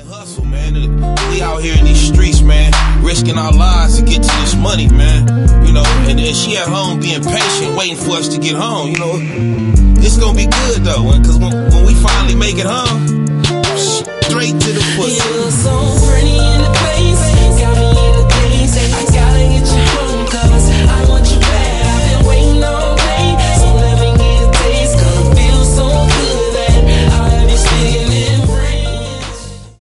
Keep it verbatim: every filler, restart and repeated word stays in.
hustle, man. We out here in these streets, man, risking our lives to get to this money, man. You know, and, and she at home being patient, waiting for us to get home, you know. It's gonna be good, though, because when, when we finally make it home, straight to the pussy.